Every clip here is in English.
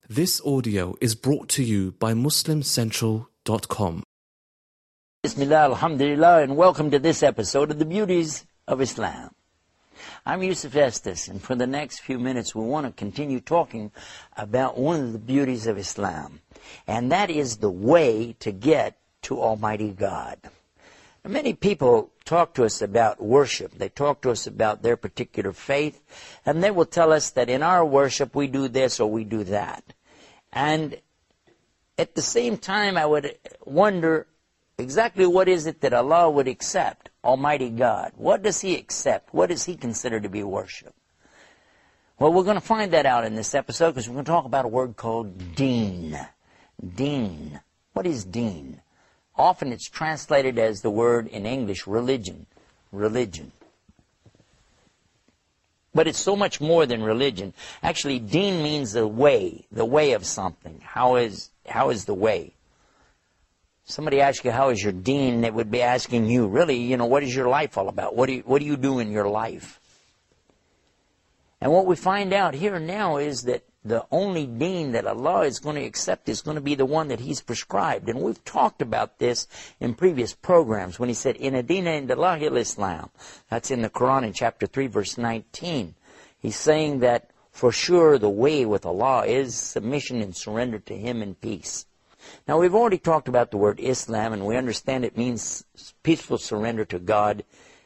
This audio is brought to you by MuslimCentral.com. Bismillah, alhamdulillah, and welcome to this episode of The Beauties of Islam. I'm Yusuf Estes, and for the next few minutes we want to continue talking about one of the beauties of Islam, and that is the way to get to Almighty God. Now, many people talk to us about worship. They talk to us about their particular faith, and they will tell us that in our worship we do this or we do that. And at the same time, I would wonder exactly what is it that Allah would accept, Almighty God. What does He accept? What does He consider to be worship? Well, we're going to find that out in this episode because we're going to talk about a word called deen. Deen. What is deen? Often it's translated as the word in English, religion. Religion. But it's so much more than religion. Actually, deen means the way of something. How is the way? Somebody asks you, how is your deen? They would be asking you, really, what is your life all about? What do you do in your life? And what we find out here now is that the only deen that Allah is going to accept is going to be the one that He's prescribed. And we've talked about this in previous programs when He said, Inna dina indallahi al-Islam. That's in the Quran in chapter 3, verse 19. He's saying that for sure the way with Allah is submission and surrender to Him in peace. Now we've already talked about the word Islam, and we understand it means peaceful surrender to God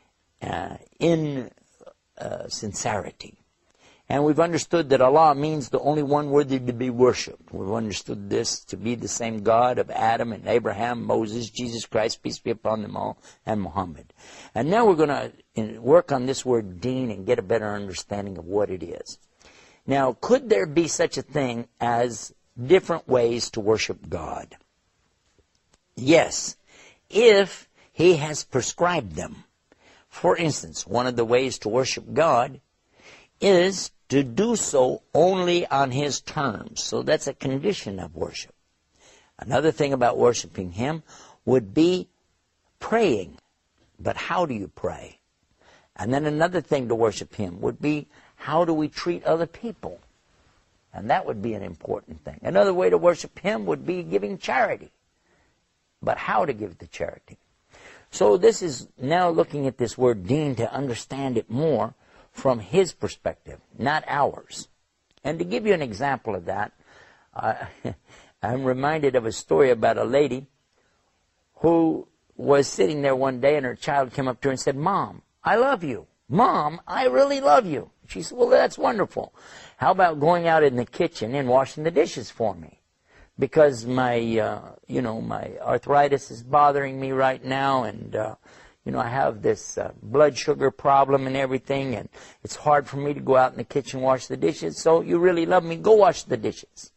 in sincerity. And we've understood that Allah means the only one worthy to be worshipped. We've understood this to be the same God of Adam and Abraham, Moses, Jesus Christ, peace be upon them all, and Muhammad. And now we're going to work on this word deen and get a better understanding of what it is. Now, could there be such a thing as different ways to worship God? Yes, if He has prescribed them. For instance, one of the ways to worship God is to do so only on His terms. So that's a condition of worship. Another thing about worshiping Him would be praying. But how do you pray? And then another thing to worship Him would be, how do we treat other people? And that would be an important thing. Another way to worship Him would be giving charity. But how to give the charity? So this is now looking at this word deen to understand it more from His perspective, not ours. And to give you an example of that, I'm reminded of a story about a lady who was sitting there one day and her child came up to her and said, Mom, I love you. Mom, I really love you. She said, well, that's wonderful. How about going out in the kitchen and washing the dishes for me? Because my arthritis is bothering me right now, and I have this blood sugar problem and everything, and it's hard for me to go out in the kitchen and wash the dishes, so you really love me, go wash the dishes.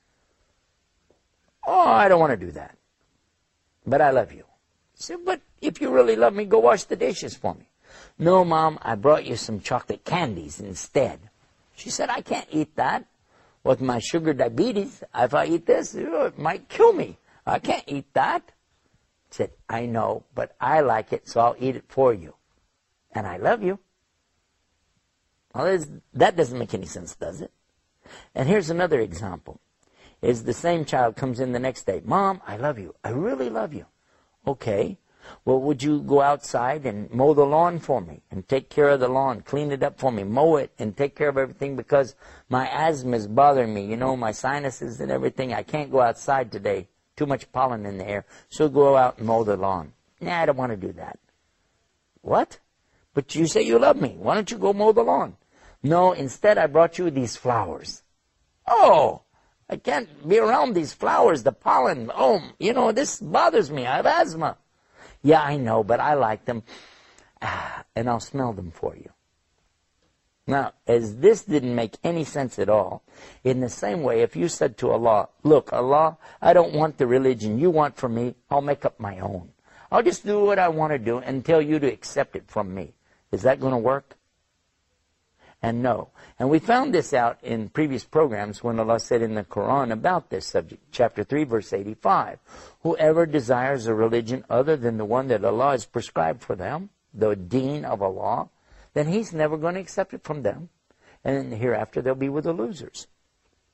Oh, I don't want to do that. But I love you. She said, but if you really love me, go wash the dishes for me. No, Mom, I brought you some chocolate candies instead. She said, I can't eat that. With my sugar diabetes, if I eat this, it might kill me. I can't eat that. He said, I know, but I like it, so I'll eat it for you. And I love you. Well, that doesn't make any sense, does it? And here's another example. Is the same child comes in the next day. Mom, I love you. I really love you. Okay. Well, would you go outside and mow the lawn for me and take care of the lawn, clean it up for me, mow it and take care of everything because my asthma is bothering me, my sinuses and everything. I can't go outside today. Too much pollen in the air. So go out and mow the lawn. Nah, I don't want to do that. What? But you say you love me. Why don't you go mow the lawn? No, instead I brought you these flowers. Oh, I can't be around these flowers, the pollen. Oh, this bothers me. I have asthma. Yeah, I know, but I like them, and I'll smell them for you. Now, as this didn't make any sense at all, in the same way, if you said to Allah, look, Allah, I don't want the religion you want from me, I'll make up my own. I'll just do what I want to do and tell you to accept it from me. Is that going to work? And no. And we found this out in previous programs when Allah said in the Quran about this subject, chapter 3, verse 85. Whoever desires a religion other than the one that Allah has prescribed for them, the deen of Allah, then He's never going to accept it from them. And hereafter they'll be with the losers.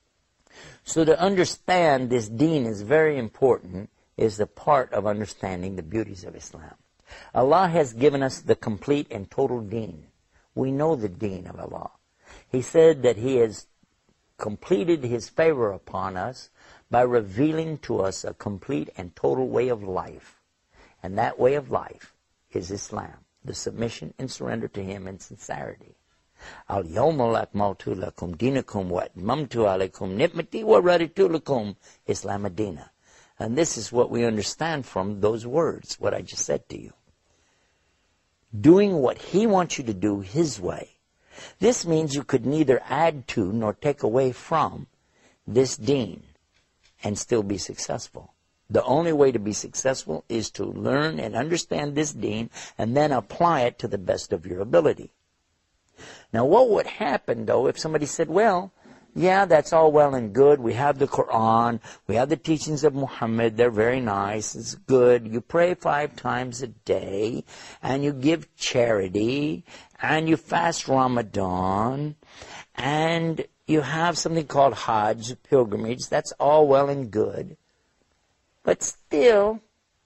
So to understand this deen is very important, is the part of understanding the beauties of Islam. Allah has given us the complete and total deen. We know the deen of Allah. He said that He has completed His favor upon us by revealing to us a complete and total way of life. And that way of life is Islam, the submission and surrender to Him in sincerity. Al-yawma akmaltu lakum dinakum wa atmamtu alaykum ni'mati wa raditu lakum Islam ad-dina. And this is what we understand from those words, what I just said to you. Doing what He wants you to do His way. This means you could neither add to nor take away from this deen and still be successful. The only way to be successful is to learn and understand this deen and then apply it to the best of your ability. Now what would happen though if somebody said, well, yeah, that's all well and good. We have the Quran. We have the teachings of Muhammad. They're very nice. It's good. You pray 5 times a day, and you give charity, and you fast Ramadan, and you have something called Hajj, pilgrimage. That's all well and good. But still,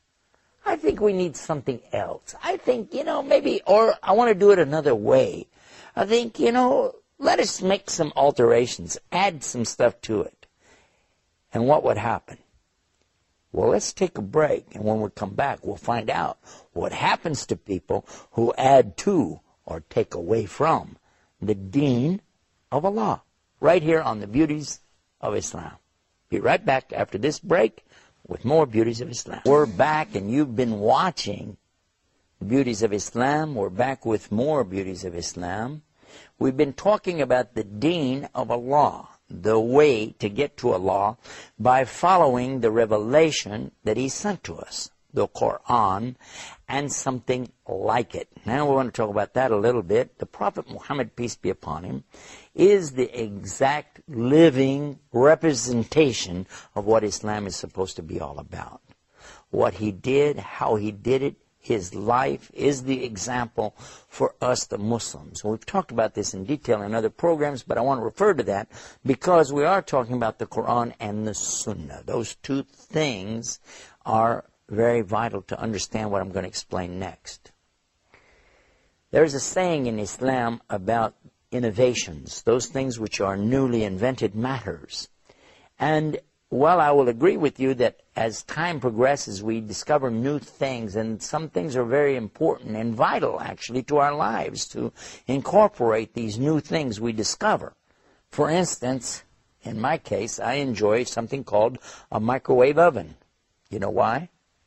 I think we need something else. I think, maybe, or I want to do it another way. I think, let us make some alterations, add some stuff to it. And what would happen? Well, let's take a break, and when we come back, we'll find out what happens to people who add to or take away from the deen of Allah, right here on the Beauties of Islam. Be right back after this break with more Beauties of Islam. We're back, and you've been watching Beauties of Islam. We're back with more Beauties of Islam. We've been talking about the deen of Allah, the way to get to Allah by following the revelation that He sent to us, the Quran, and something like it. Now we want to talk about that a little bit. The Prophet Muhammad, peace be upon him, is the exact living representation of what Islam is supposed to be all about. What he did, how he did it, his life is the example for us, the Muslims. We've talked about this in detail in other programs, but I want to refer to that because we are talking about the Quran and the Sunnah. Those two things are very vital to understand what I'm going to explain next. There's a saying in Islam about innovations, those things which are newly invented matters. And while I will agree with you that as time progresses, we discover new things, and some things are very important and vital, actually, to our lives, to incorporate these new things we discover. For instance, in my case, I enjoy something called a microwave oven. You know why?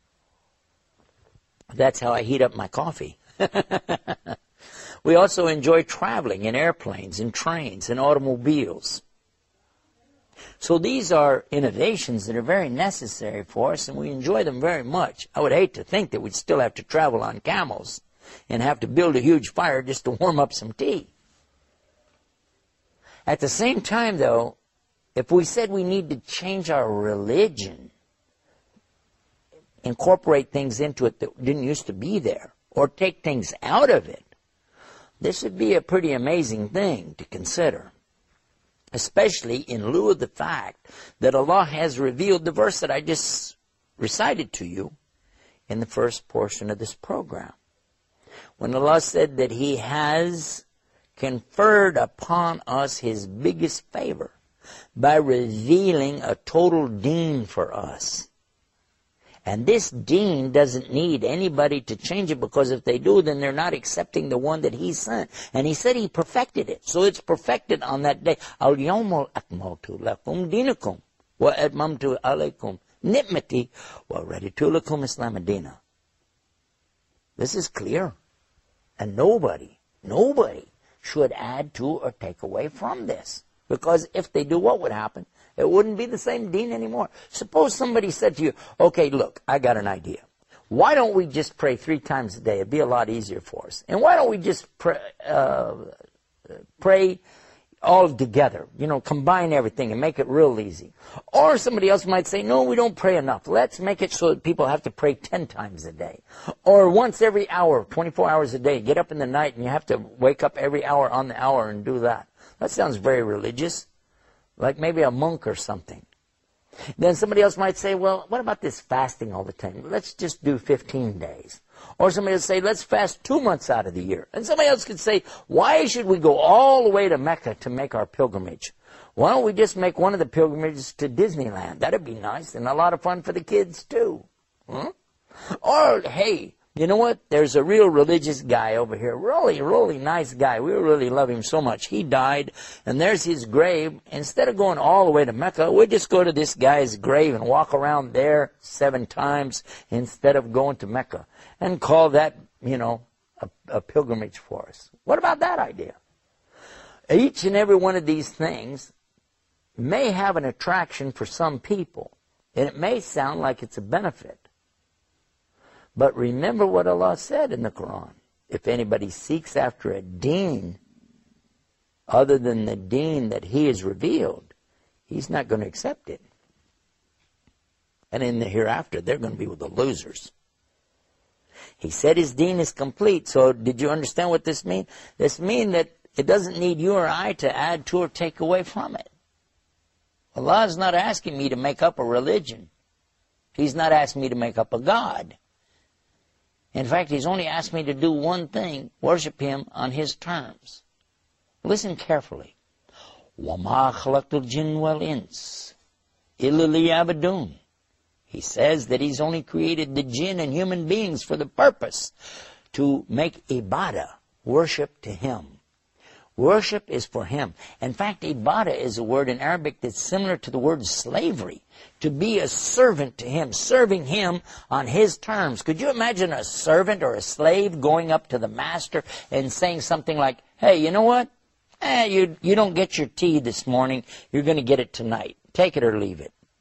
That's how I heat up my coffee. We also enjoy traveling in airplanes, in trains, in automobiles. So these are innovations that are very necessary for us, and we enjoy them very much. I would hate to think that we'd still have to travel on camels and have to build a huge fire just to warm up some tea. At the same time, though, if we said we need to change our religion, incorporate things into it that didn't used to be there, or take things out of it, this would be a pretty amazing thing to consider. Especially in lieu of the fact that Allah has revealed the verse that I just recited to you in the first portion of this program. When Allah said that He has conferred upon us His biggest favor by revealing a total deen for us. And this deen doesn't need anybody to change it, because if they do, then they're not accepting the one that He sent. And He said He perfected it. So it's perfected on that day. Al-yawma akmaltu lakum dinakum wa atmamtu alaykum ni'mati wa raditu lakum Islam ad-dina. This is clear. And nobody should add to or take away from this. Because if they do, what would happen? It wouldn't be the same deen anymore. Suppose somebody said to you, okay, look, I got an idea. Why don't we just pray 3 times a day? It'd be a lot easier for us. And why don't we just pray all together? Combine everything and make it real easy. Or somebody else might say, no, we don't pray enough. Let's make it so that people have to pray 10 times a day. Or once every hour, 24 hours a day. Get up in the night and you have to wake up every hour on the hour and do that. That sounds very religious. like maybe a monk or something. Then somebody else might say, well, what about this fasting all the time? Let's just do 15 days. Or somebody will say, let's fast 2 months out of the year. And somebody else could say, why should we go all the way to Mecca to make our pilgrimage? Why don't we just make one of the pilgrimages to Disneyland? That'd be nice and a lot of fun for the kids too. Or, hey, you know what? There's a real religious guy over here. Really, really nice guy. We really love him so much. He died, and there's his grave. Instead of going all the way to Mecca, we'll just go to this guy's grave and walk around there 7 times instead of going to Mecca. And call that, a pilgrimage for us. What about that idea? Each and every one of these things may have an attraction for some people, and it may sound like it's a benefit. But remember what Allah said in the Quran. If anybody seeks after a deen other than the deen that He has revealed, He's not going to accept it. And in the hereafter, they're going to be with the losers. He said His deen is complete. So did you understand what this means? This means that it doesn't need you or I to add to or take away from it. Allah is not asking me to make up a religion. He's not asking me to make up a God. In fact, He's only asked me to do one thing, worship Him on His terms. Listen carefully. وَمَا خَلَقْتُ الْجِنَّ وَالْإِنسَ إِلَّا لِيَعْبُدُونِ. He says that He's only created the jinn and human beings for the purpose to make ibadah, worship to Him. Worship is for Him. In fact, ibadah is a word in Arabic that's similar to the word slavery. To be a servant to Him, serving Him on His terms. Could you imagine a servant or a slave going up to the master and saying something like, hey, you know what? You don't get your tea this morning. You're going to get it tonight. Take it or leave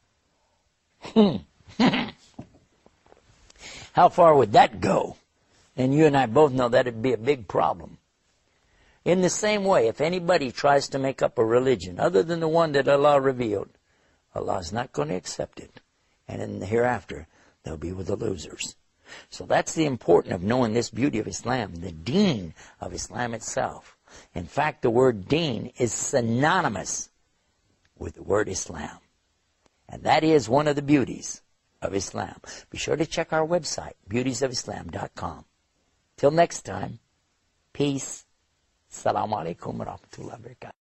it. How far would that go? And you and I both know that would be a big problem. In the same way, if anybody tries to make up a religion other than the one that Allah revealed, Allah is not going to accept it. And in the hereafter, they'll be with the losers. So that's the importance of knowing this beauty of Islam, the deen of Islam itself. In fact, the word deen is synonymous with the word Islam. And that is one of the beauties of Islam. Be sure to check our website, beautiesofislam.com. Till next time, peace. Assalamu alaikum wa rahmatullahi wa barakatuh.